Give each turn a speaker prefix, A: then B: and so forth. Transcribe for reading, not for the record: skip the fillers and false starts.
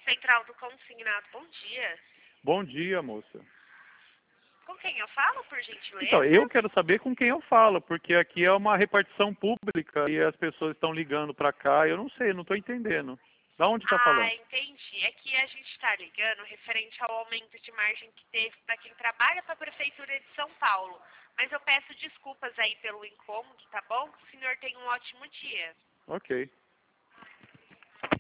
A: Central do Consignado, bom dia.
B: Bom dia, moça.
A: Com quem eu falo, por gentileza?
B: Então, eu quero saber com quem eu falo, porque aqui é uma repartição pública e as pessoas estão ligando para cá, eu não sei, não estou entendendo. Da onde está falando?
A: Entendi. É que a gente está ligando referente ao aumento de margem que teve para quem trabalha para a Prefeitura de São Paulo. Mas eu peço desculpas aí pelo incômodo, tá bom? Que o senhor tenha um ótimo dia.
B: Ok.